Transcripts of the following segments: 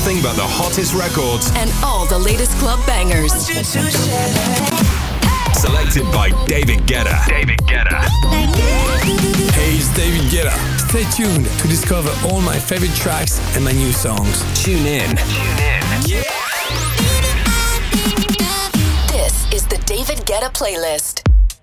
nothing but the hottest records and all the latest club bangers. Selected by David Guetta. David Guetta. Hey, it's David Guetta. Stay tuned to discover all my favorite tracks and my new songs. Tune in. Yeah. This is the David Guetta playlist.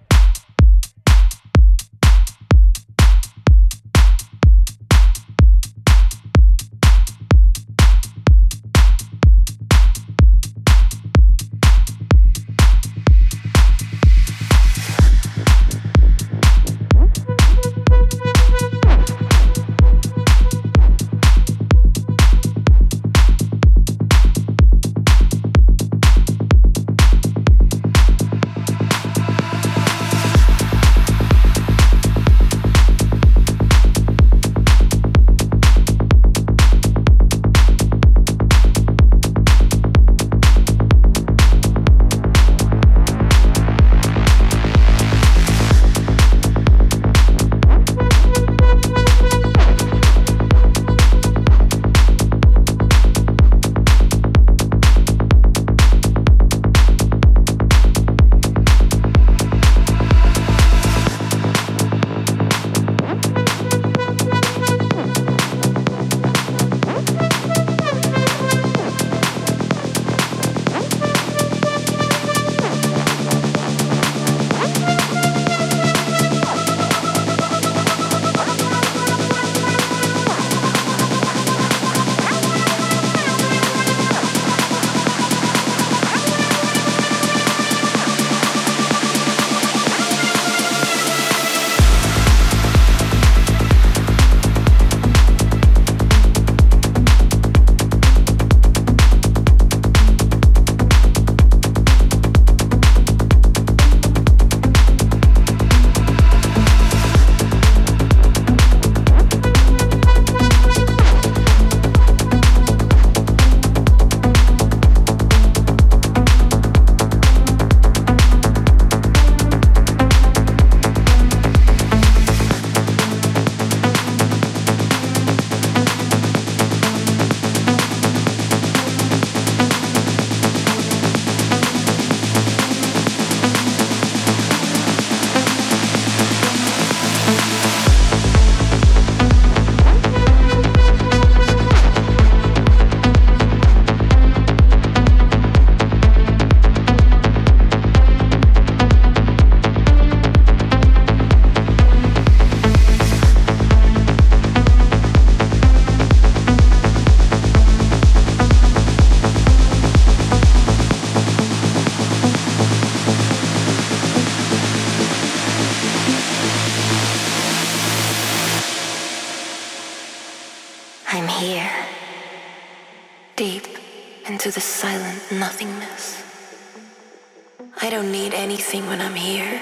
When I'm here,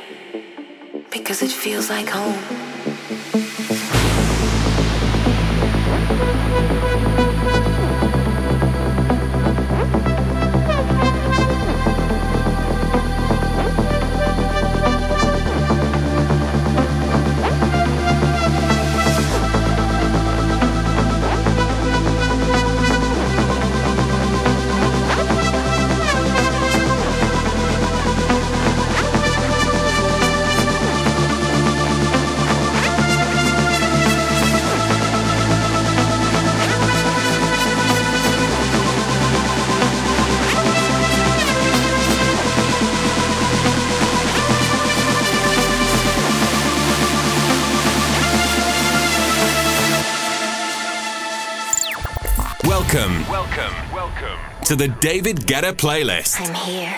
because it feels like home. Welcome to the David Guetta playlist. I'm here.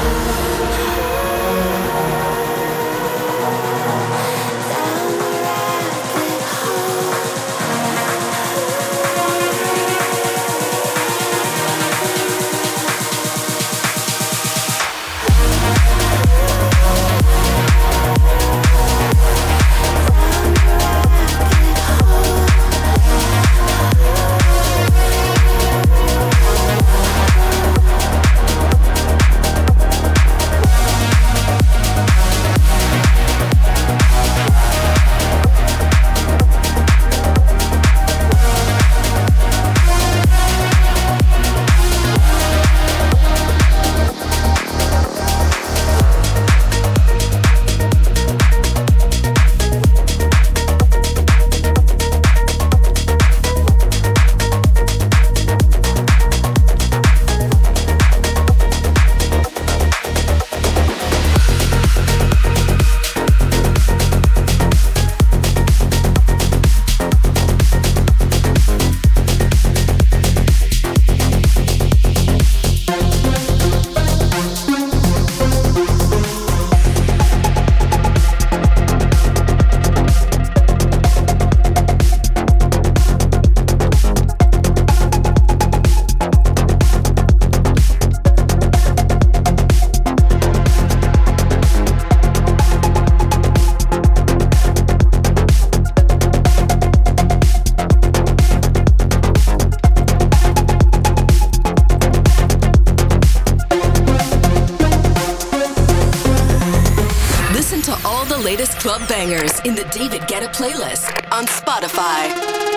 latest club bangers in the David Guetta playlist on Spotify.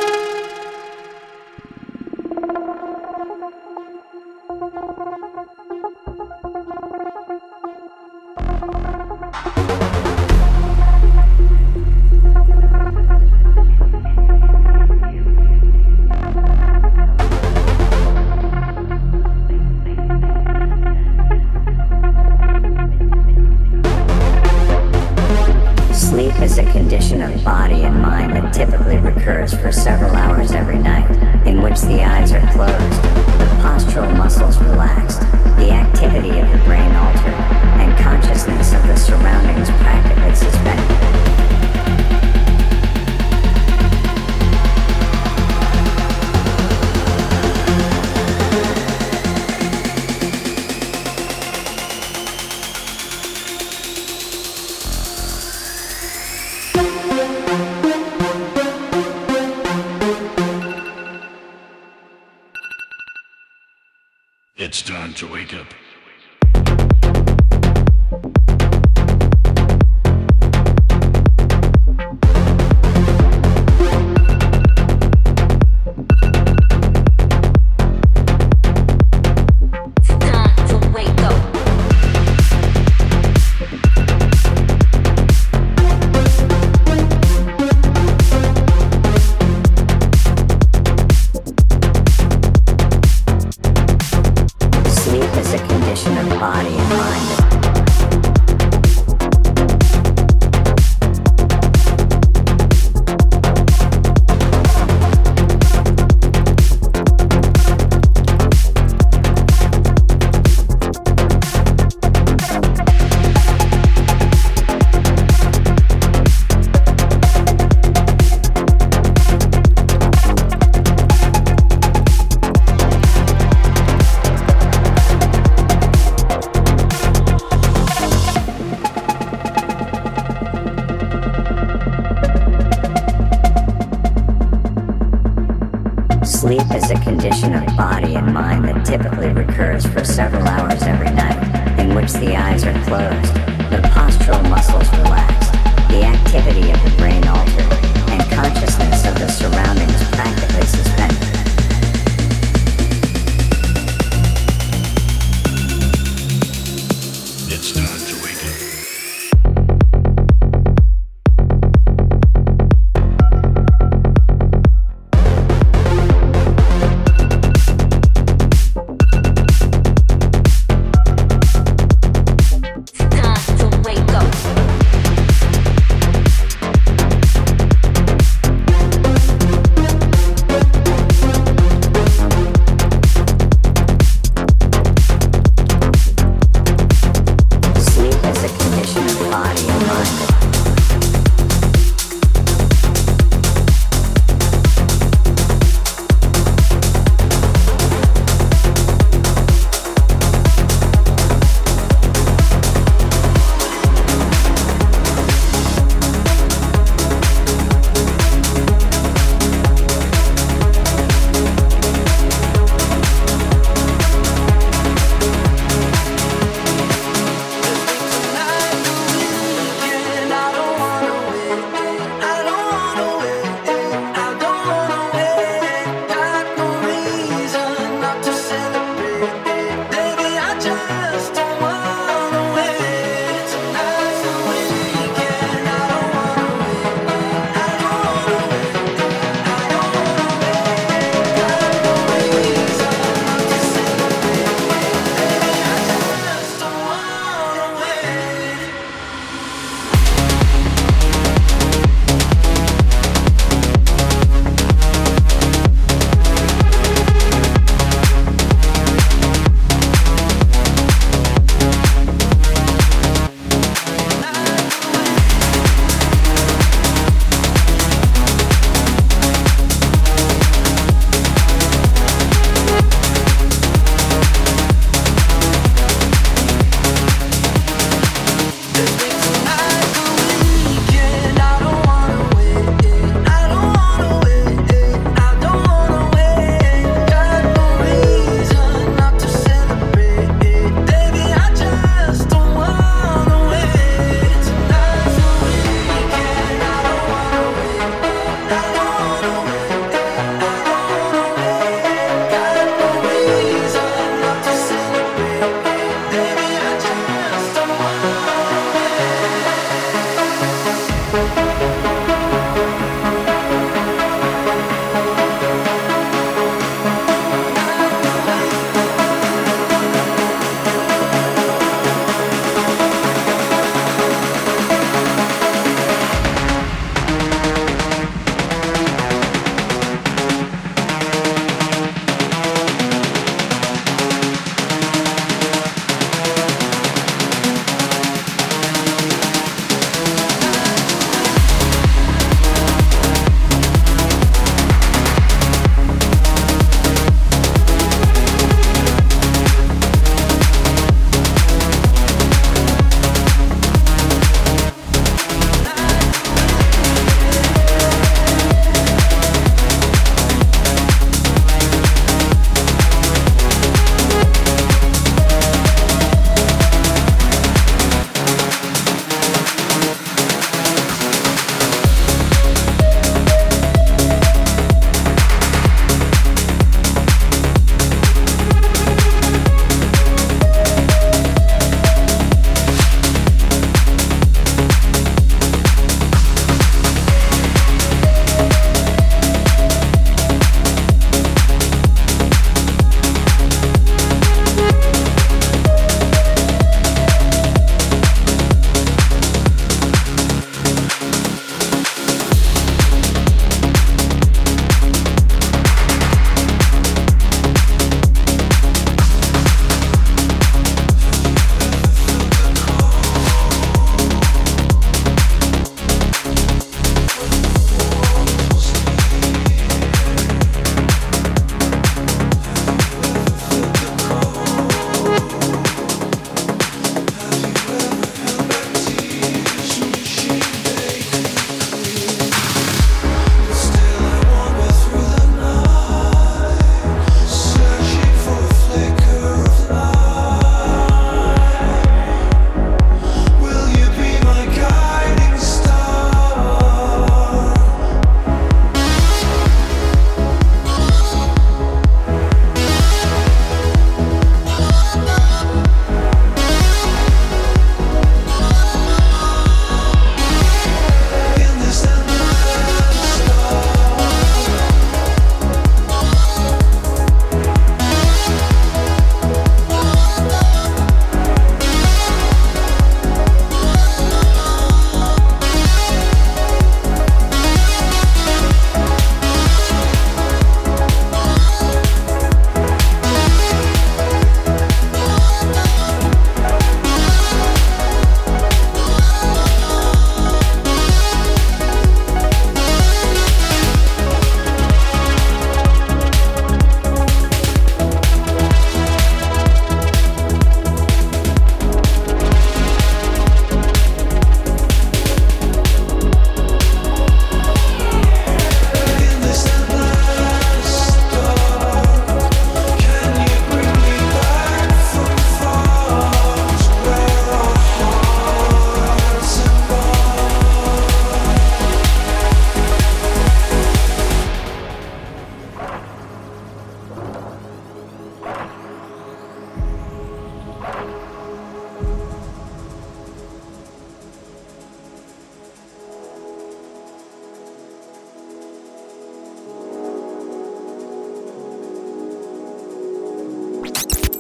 For several hours every night, in which the eyes are closed, the postural muscles relaxed, the activity of the brain altered, and consciousness of the surroundings practically suspended. It's time to wake up. Sleep is a condition of body and mind that typically recurs for several hours every night, in which the eyes are closed, the postural muscles relaxed, the activity of the brain altered, and consciousness of the surroundings practically suspended. It's time to wake up.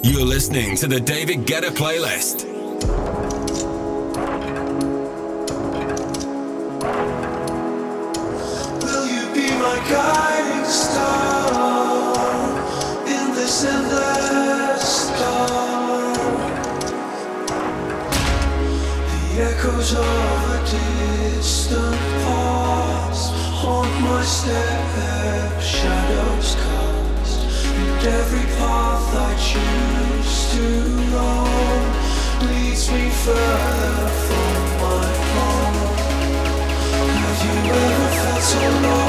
You're listening to the David Guetta playlist. Will you be my guiding star in this endless storm? The echoes of a distant past haunt my steps, shadows cast, and every path I choose to roam leads me further from my home. Have you ever felt so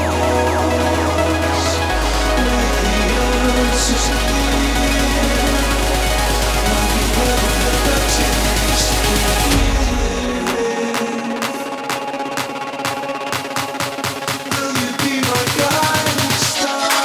lost with the answers clear? Have you ever had that taste of will you be my guiding star?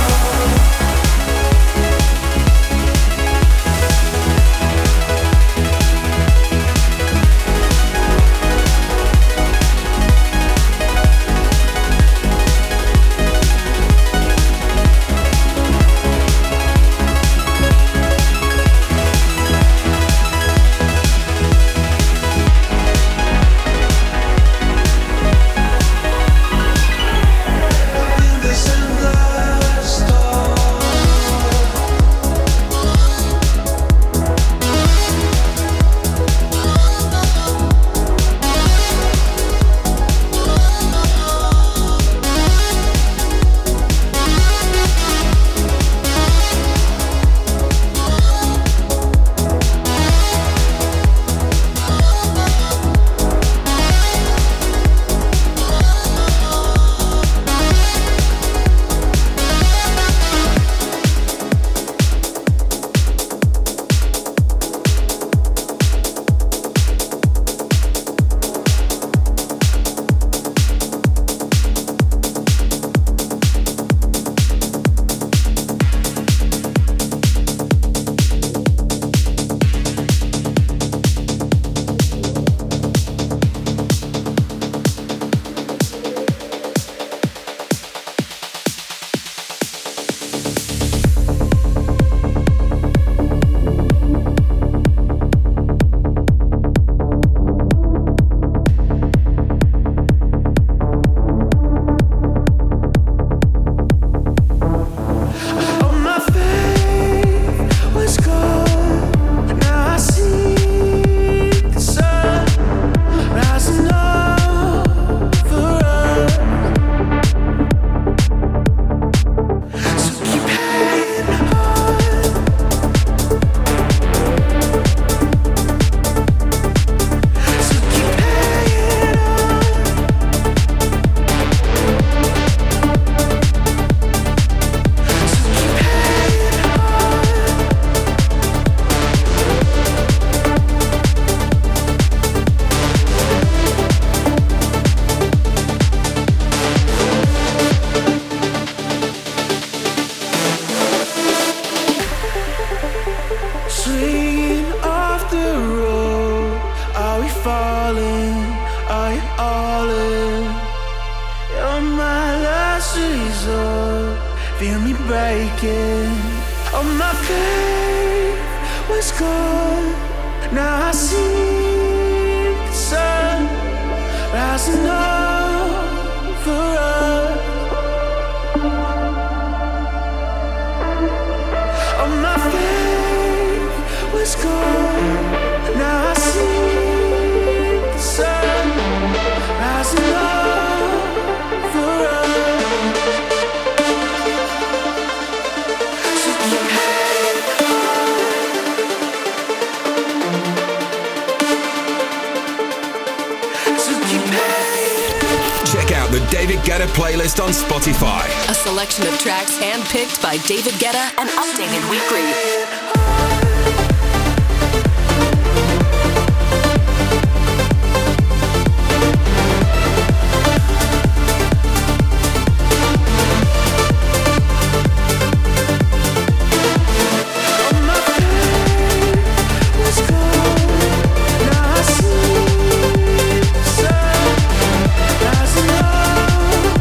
Playlist on Spotify. A selection of tracks handpicked by David Guetta and updated weekly.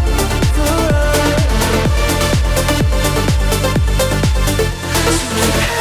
Yeah.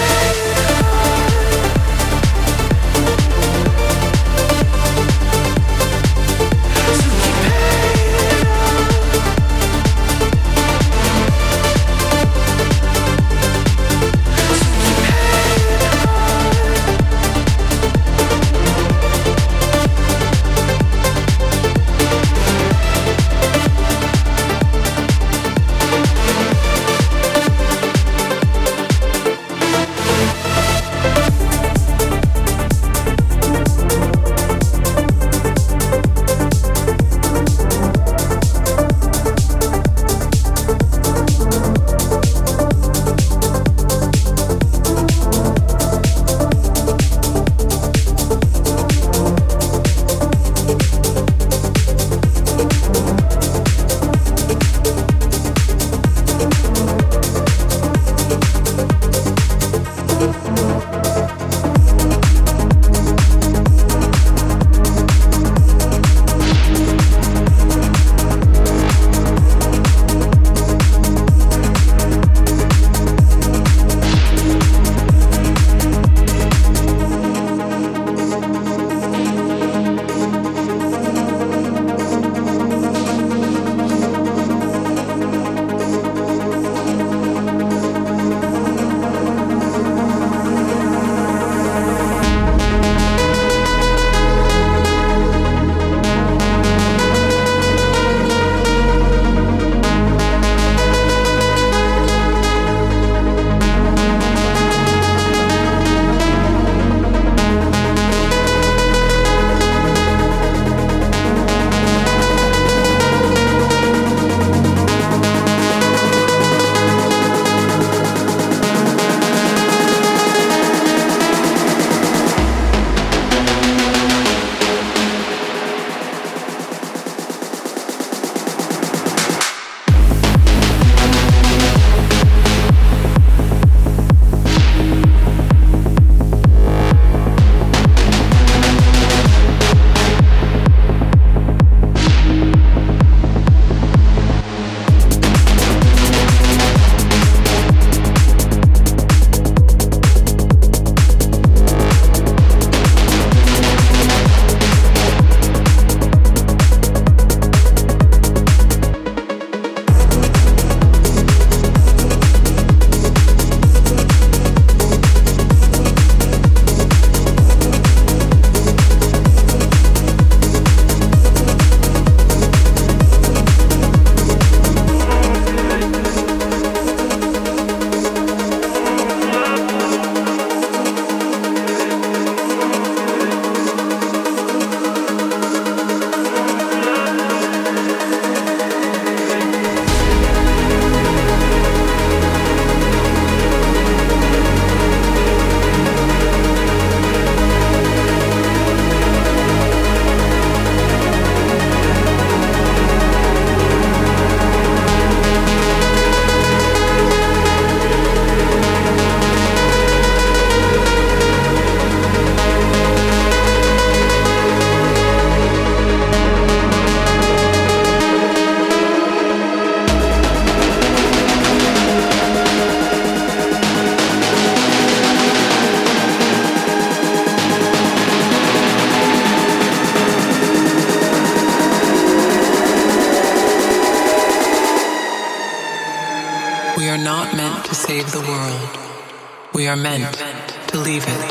save the world. We are meant to leave it.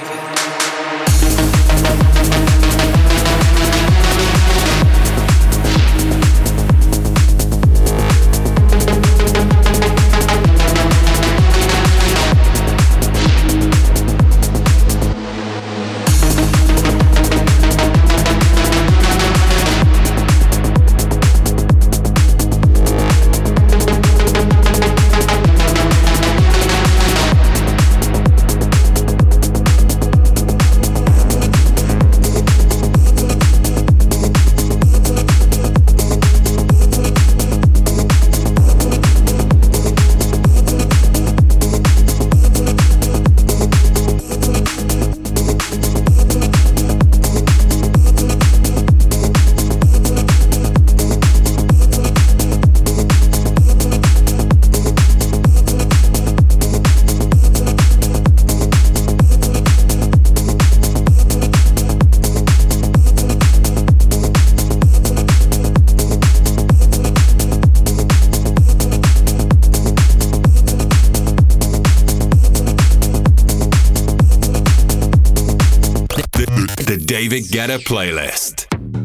David Guetta playlist.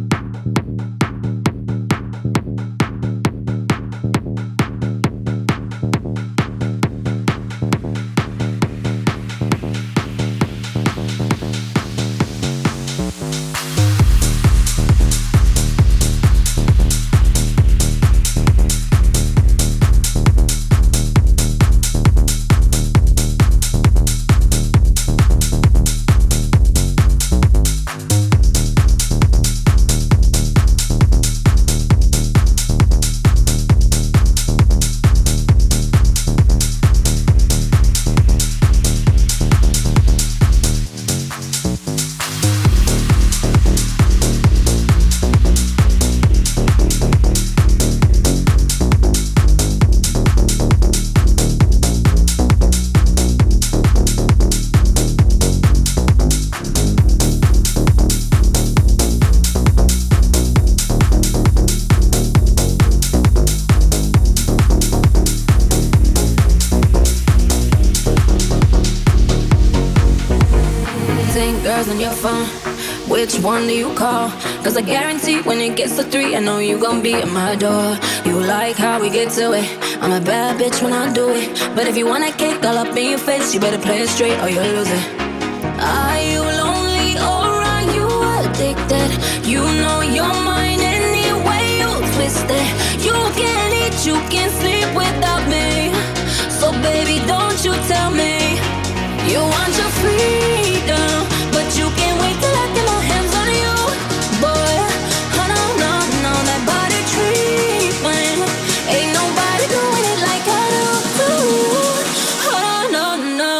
On your phone, which one do you call? Cause I guarantee when it gets to 3, I know you gon' be at my door. You like how we get to it, I'm a bad bitch when I do it. But if you want that cake all up in your face, you better play it straight or you'll lose it. Are you lonely or are you addicted? You know you're mine any way you twist it. You can't eat, you can't sleep without me. So baby, don't you tell me you want your freedom, but you can't wait till I get my hands on you, boy. Oh no, no, no, that body treatment, ain't nobody doing it like I do. Oh no, no.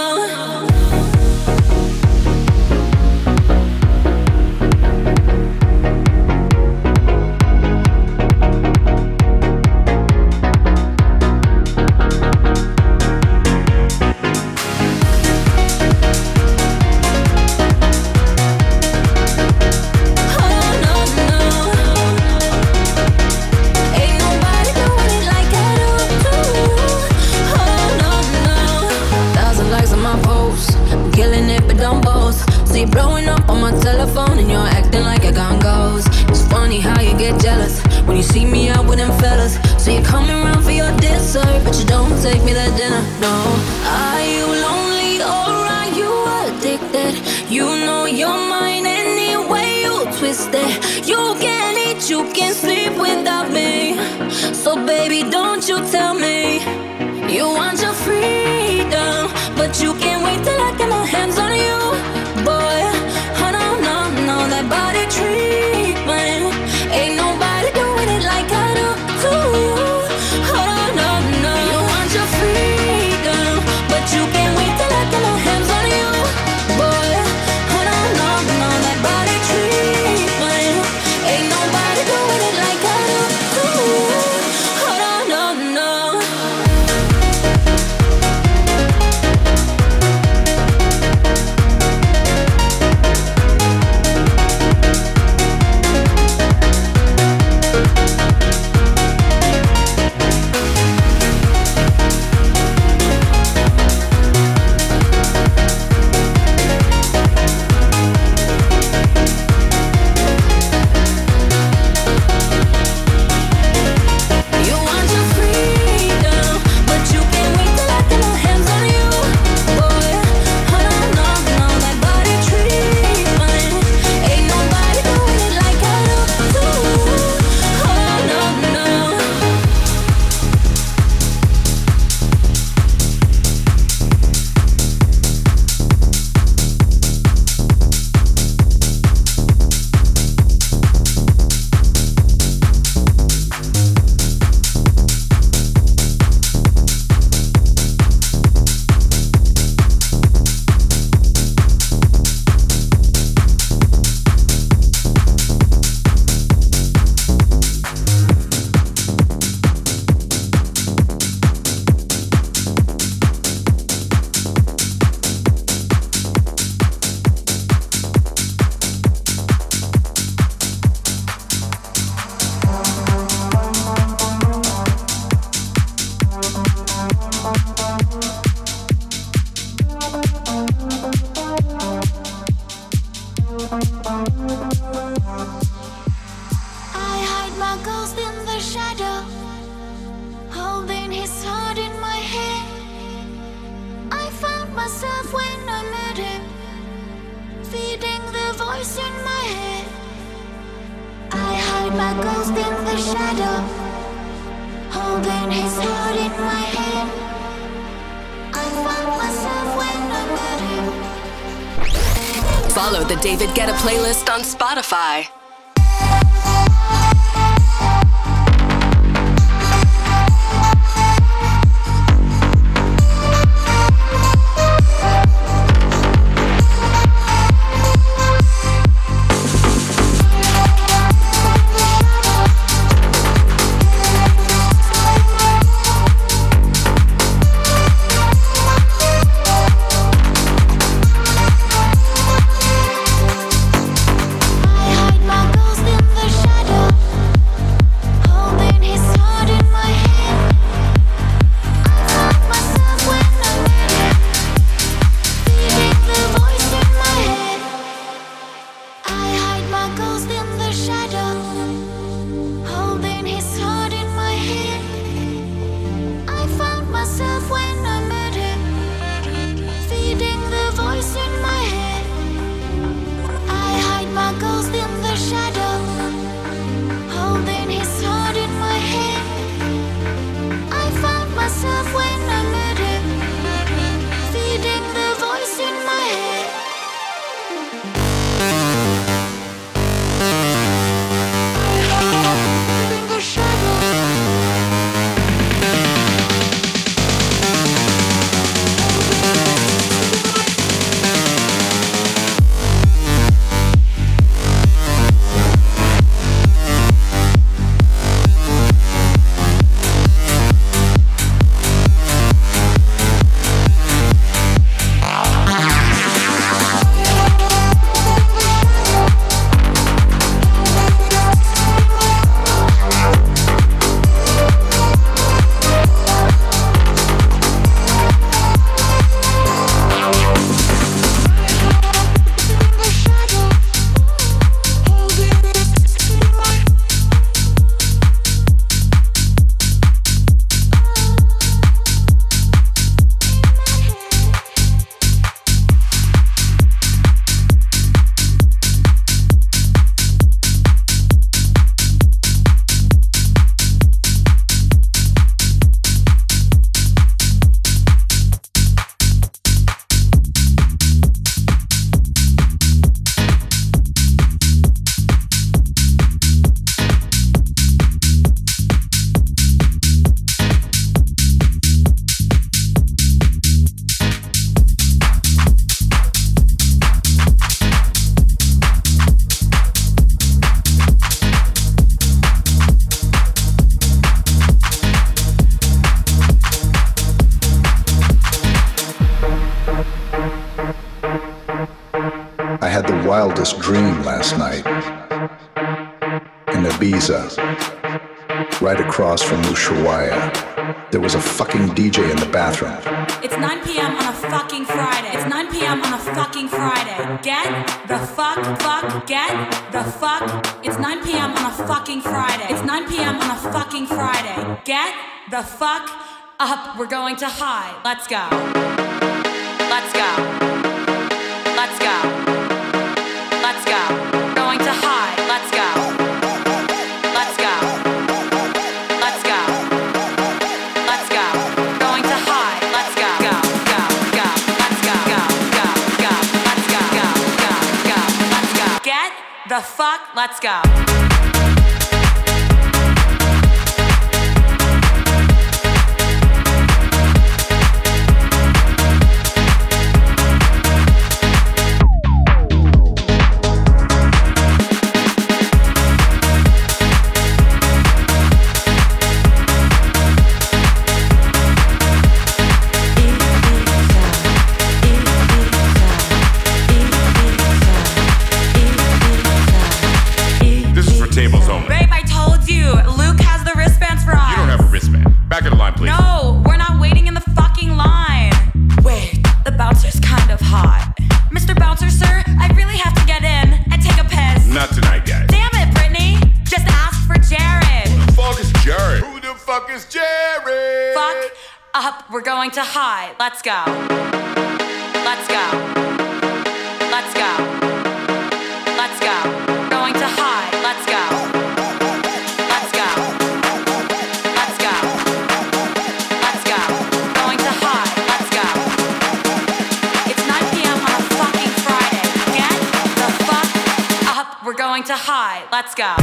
Blowing up on my telephone and you're acting like a gun goes. It's funny how you get jealous when you see me out with them fellas. So you're coming around for your dessert, but you don't take me to dinner, no. Are you lonely or are you addicted? You know you're mine any way you twist it. You can't eat, you can't sleep without me. So baby, don't you tell me you want your freedom, but you can't wait till I get my hands on you, boy. Oh no, no, no, that body treatment, ain't nobody doing it like I do too. Oh no, no, you want your freedom, but you can't wait till I get my hands on you, boy. Oh no, no, no, that body treatment, ain't nobody doing it like I do too. Oh no, no, no. Follow the David Guetta playlist on Spotify. Wildest dream last night in Ibiza, right across from Ushuaia. There was a fucking DJ in the bathroom. It's 9 p.m. on a fucking Friday. It's 9 p.m. on a fucking Friday. Get the fuck, get the fuck. It's 9 p.m. on a fucking Friday. It's 9 p.m. on a fucking Friday. Get the fuck up. We're going to high. Let's go. Let's go. Let's go. Let's go. Going to high. Let's go. Let's go. Let's go. Let's go. Going to high. Let's go. Go. Go. Go. Let's go. Go. Go. Go. Let's go. Go. Go. Go. Let's go. Get the fuck. Let's go. Tables we're going to hide. Let's go. Let's go. Let's go. Let's go. Going to hide. Let's go. Let's go. Let's go. Let's go. Going to hide. Let's go. It's 9 p.m. on a fucking Friday. Get the fuck up. We're going to hide. Let's go.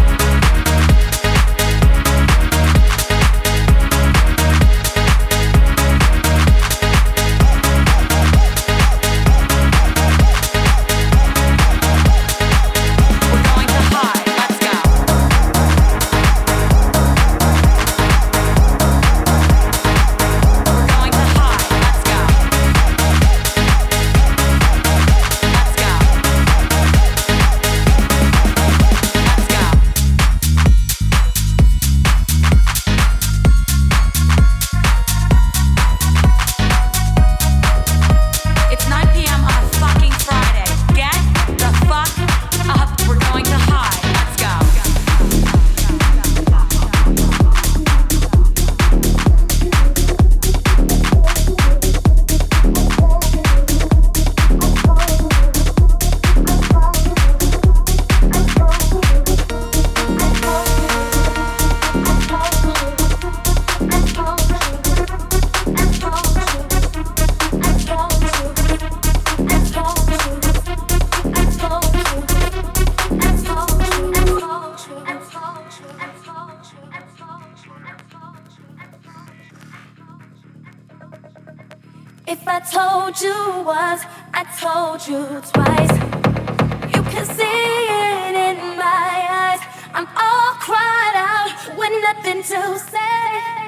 If I told you once, I told you twice. You can see it in my eyes. I'm all cried out with nothing to say.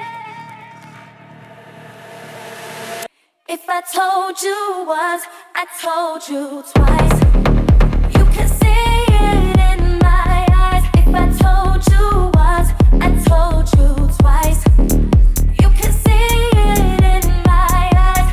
If I told you once, I told you twice. You can see it in my eyes. If I told you once, I told you twice. You can see it in my eyes.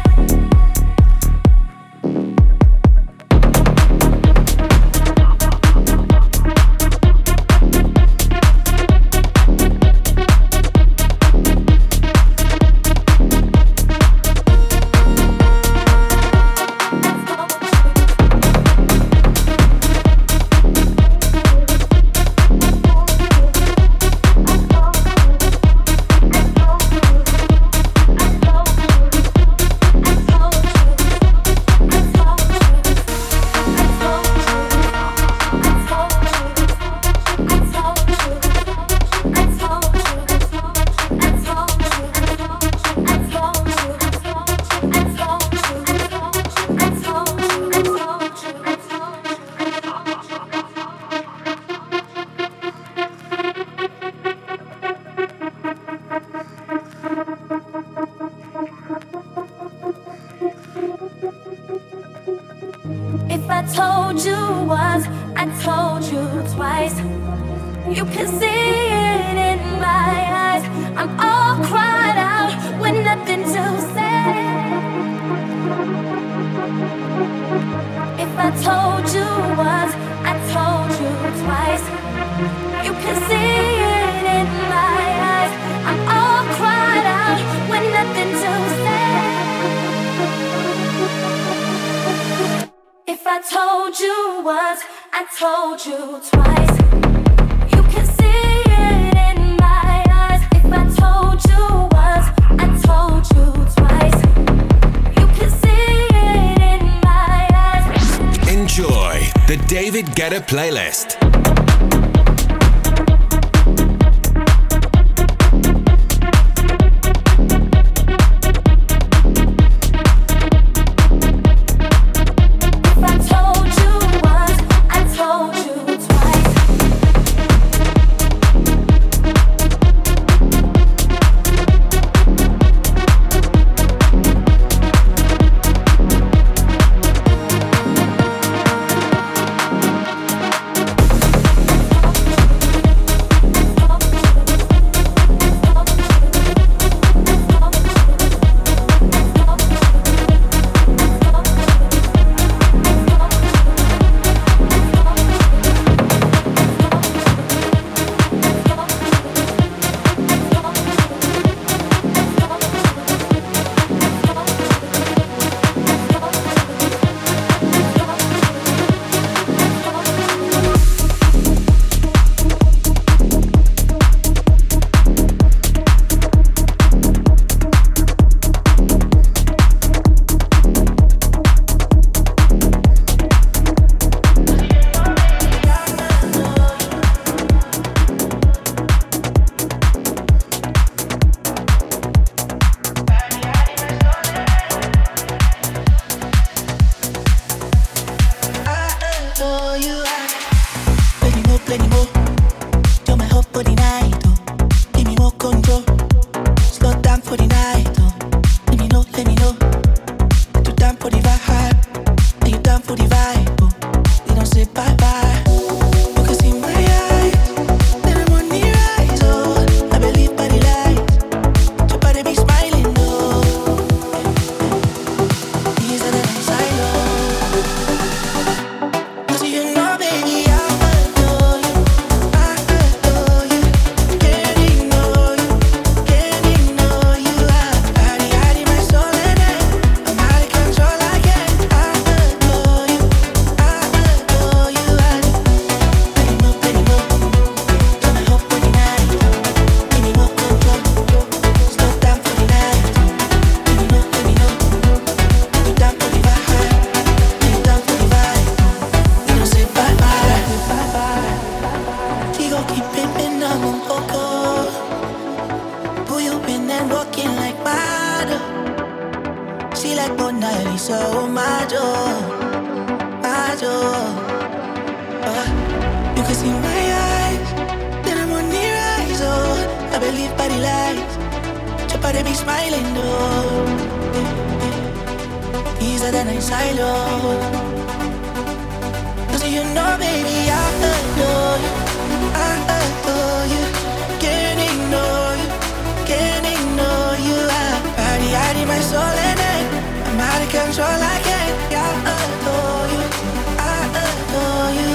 If I told you once, I told you twice. You can see it in my eyes. I'm all cried out with nothing to say. If I told you once, I told you twice. You can see it in my eyes. I'm all cried out with nothing to say. If I told you once, I told you twice. You can see it in my eyes. If I told you once, I told you twice. You can see it in my eyes. Enjoy the David Guetta playlist. plenty more. You're my hope for the night, oh. Give me more control. Slow down for the night, oh. Let me know, let me know. You down for the vibe, and you down for the vibe, oh. We don't say bye bye. You can see my eyes, then I'm on the rise, oh. I believe by the light, your body be smiling, oh. These are the nights I know. 'Cause you know, baby, I adore you, I adore you. Can't ignore you, can't ignore you. Hiding my soul in it, I'm out of control again. I adore you, I adore you. Plenty more, plenty more. You're my hope for the night. Give me more control. Slow down for the night. Let me know, let me know. You down for the vibe, you down for the vibe. We don't say bye bye. She gon' keep pimpin' up on Coco. Pull you in and walking like water. She like Mona Lisa, oh my joy, my joy. You can see my eyes, then I'm on the rise, oh. I believe by the light, your body be smiling, oh. These are the nights I love. 'Cause you know, baby, I adore you, I adore you. Can't ignore you, can't ignore you. Hiding my soul in it, I'm out of control again. I adore you, I adore you.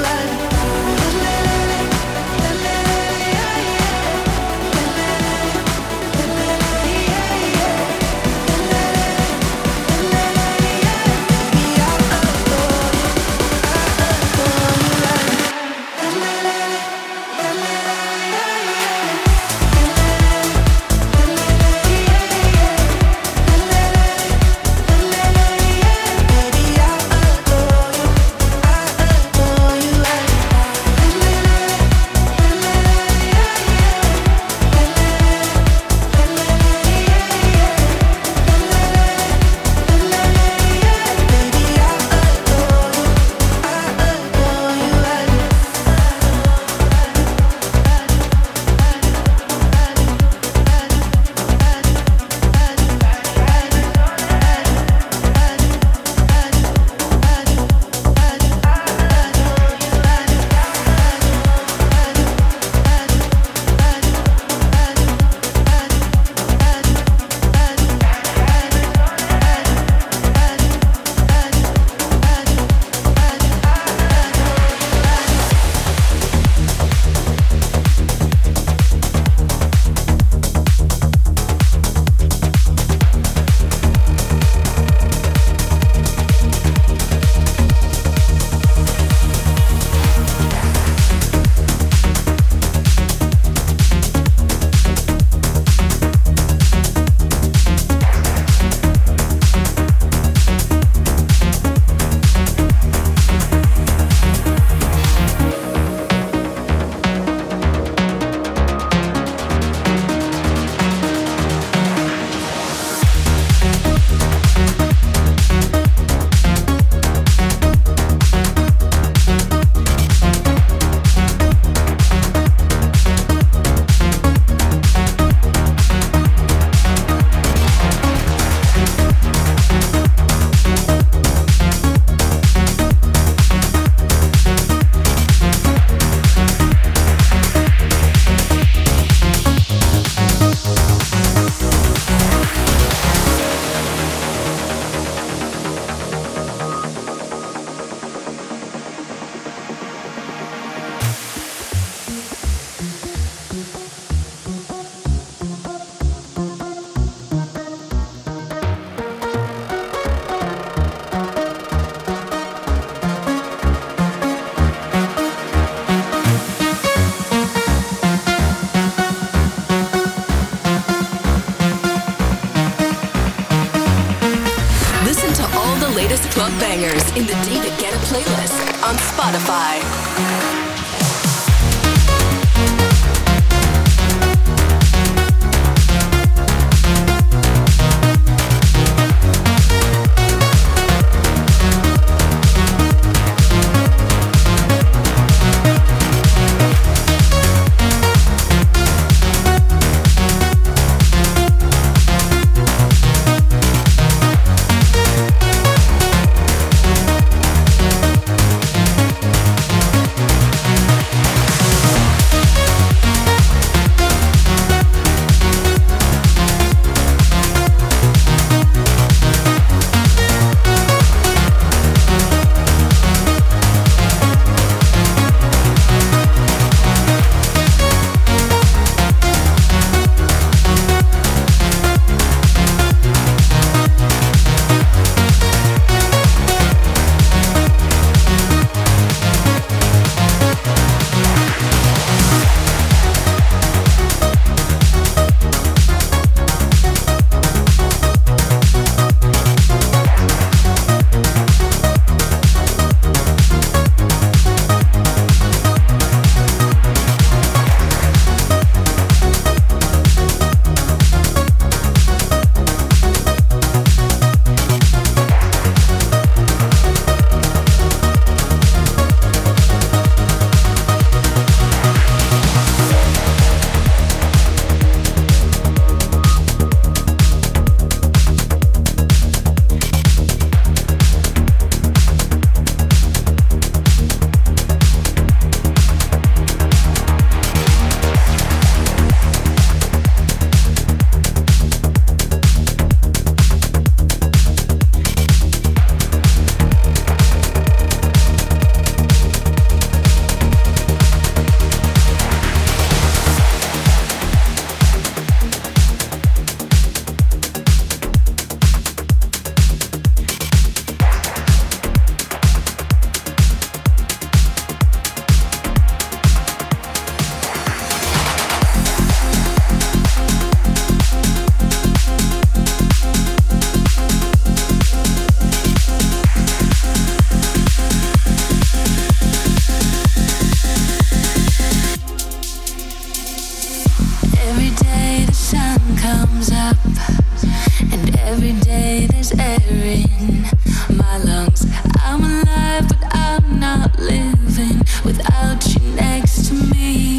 comes up, and every day there's air in my lungs. I'm alive, but I'm not living without you next to me.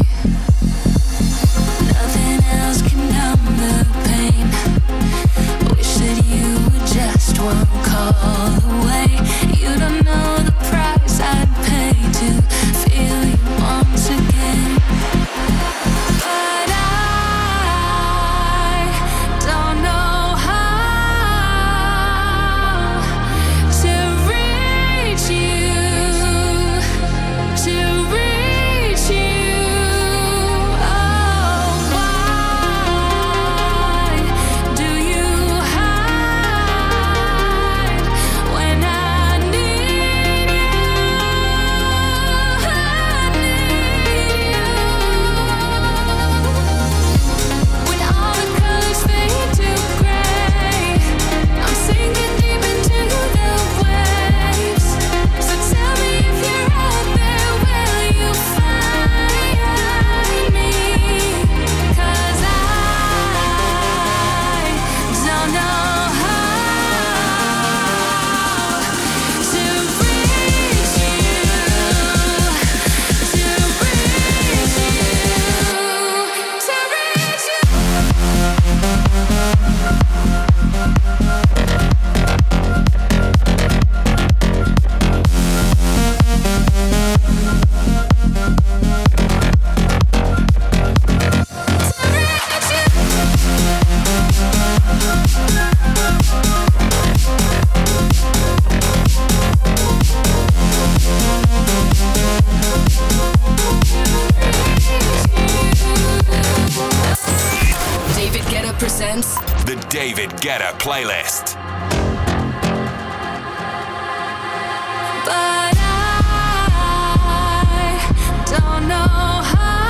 Nothing else can numb the pain. Wish that you were just one call away. You don't know the price I'd pay to feel you once again. But I don't know how to reach you, to reach you. Oh, why do you hide when I need you? I need you. When all the colors fade to gray, I'm sinking deep into the waves. So tell me if you're out there, will you find me? 'Cause I don't know how to reach you, to reach you, to reach you. David Guetta presents The David Guetta Playlist. But I don't know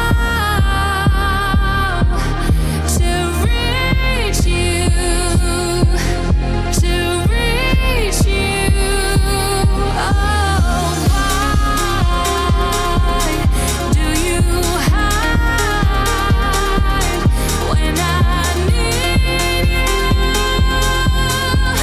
how to reach you, to reach you. Oh, why do you hide when I need you?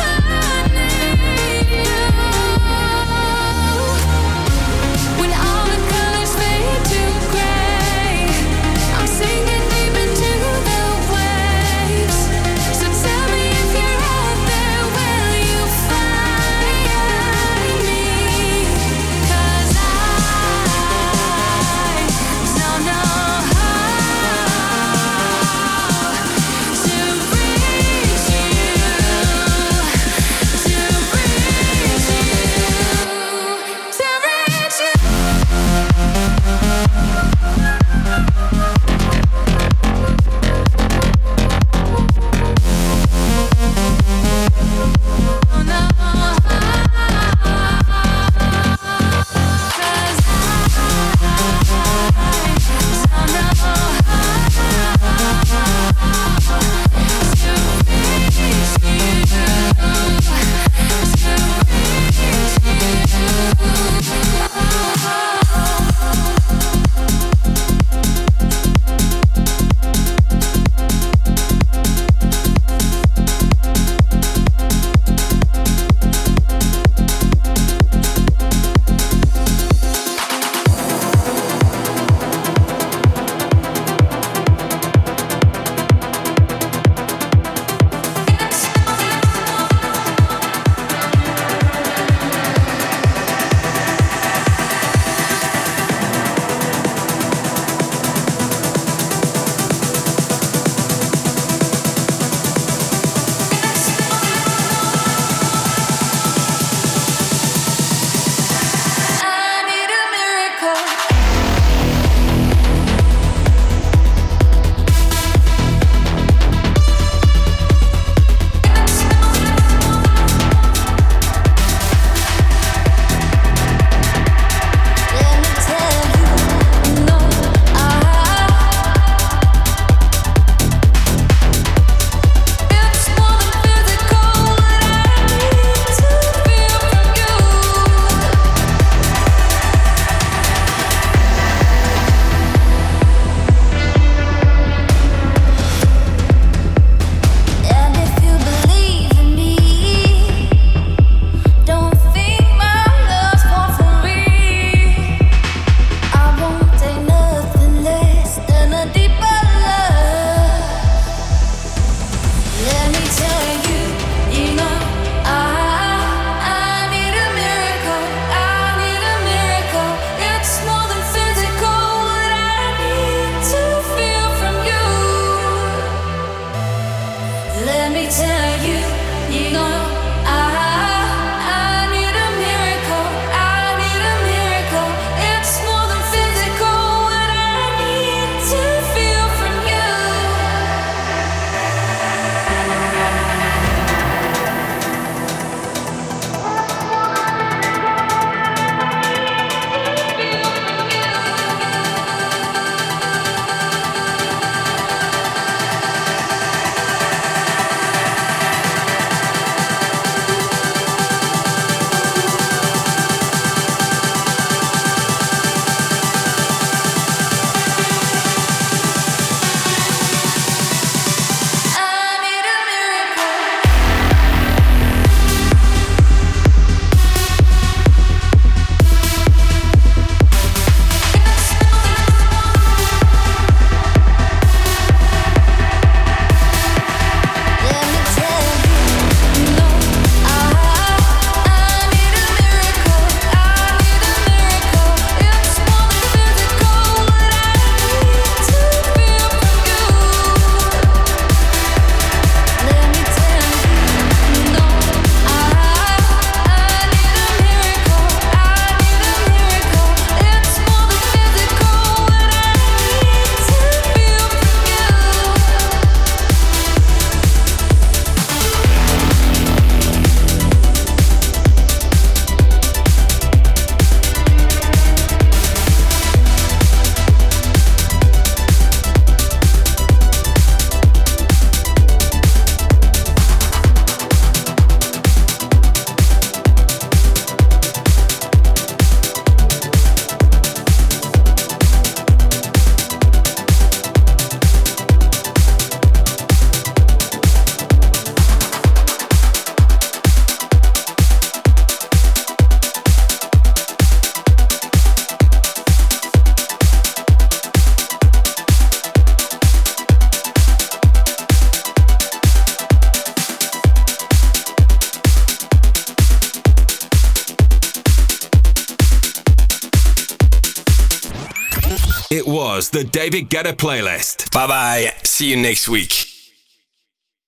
It was the David Guetta playlist. Bye bye. See you next week.